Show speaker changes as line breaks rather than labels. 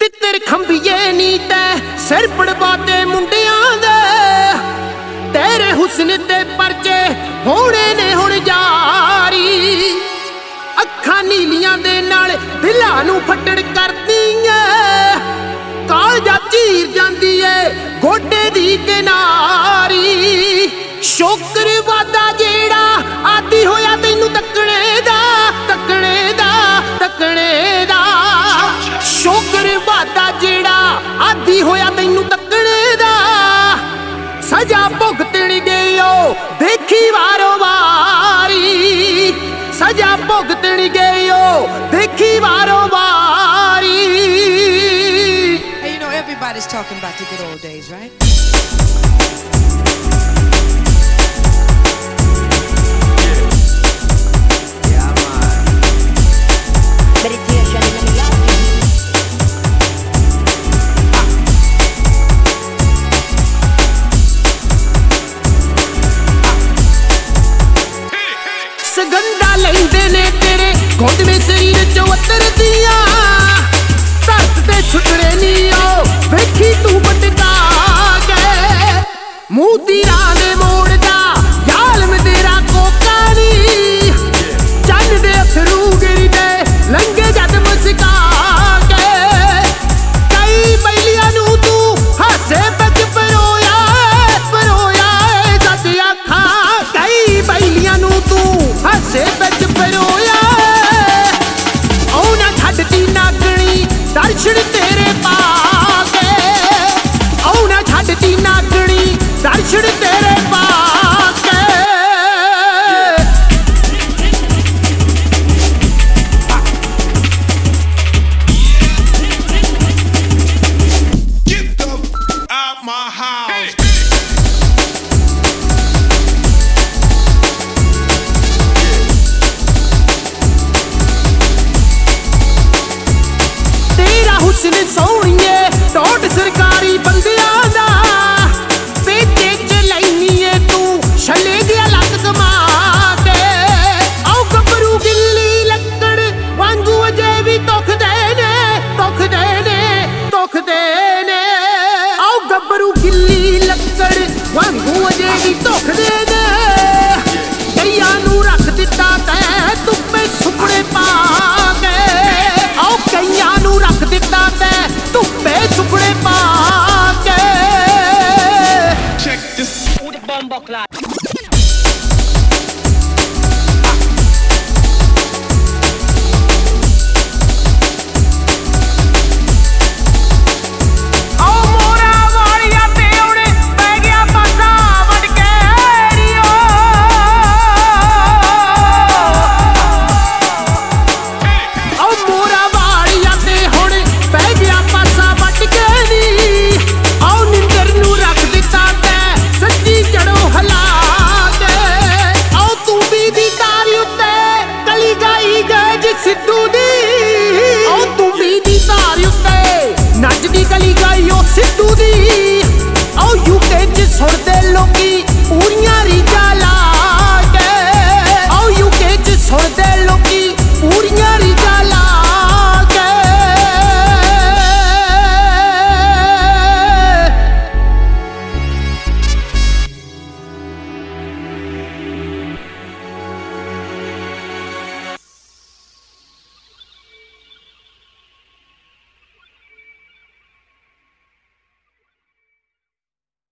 तितर खंभिए नी तै सिर पड़वाते मुंडियां दे तेरे हुस्न ते परचे होने ने हुण जारी अखां नीलियां दे नाल दिलां नूं फट्टड़ करदियां कालजा चीर जांदी ऐ गोडे दी किनारी शोकर वादा जेड़ा आदी होया तैनूं तकणे दा तकणे दा तकणे दा शोकर वादा जेड़ा आदी होया तैनूं तकणे दा सजा भुगतण गयो देखी वारो वारी सजा भुगतण गयो देखी वारो वारी.
Hey, you know everybody's talking about the good old days, right?
सगंदा लेंदे ने तेरे घुट में शरीर चो उतरदियां धरत ते सुतरे नीओ वेखी तू बटका गए मुंह तीरा दे मोड़दा जालम तेरा कोका नी चन्न दे अथरू गिरदे लंघे जद मुस्का के कई बैलियां नू तू हासे विच परोया सच आखां कई बैलियां नू तू हासे विच परोया औ ना छड्डदी नागणी दर्शन तेरे पाके औ ना छड्डदी नागणी दर्शन तेरे पाके.
Get the out my house.
तेरा हुस्न सोहणीए टोट सरकारी बंदियां दा पेचे च लैनीए तू छले दिया लक कमा के औ गबरू गिल्ली लक्कड़ वांगू अजे भी दुख देने दुख देने दुख देने औ गबरू गिल्ली लक्कड़ वांगू अजे भी दुख देने कईयां नू रख दिता तै धुप्पे सुपड़े पा के औ कईयां नू रख दिता तै धुप्पे सुपड़े पा के.
Check this.
औ मोरा वालिया ते उड़े पै गया पासा वड़ के रियो औ मोरा वालिया ते हुण पै गया पासा वड़ के नी औ निंदर नू रख दिता तै सच्ची जड़ो हला के औ तू भी दी तारी उत्ते कली गाई गए जी सिद्धू दी औ तू भी दी तारी उत्ते नचदी गली गाई ओ सिद्धू दी औ यूके च सुणदे लोकी पूरियां रीजां ला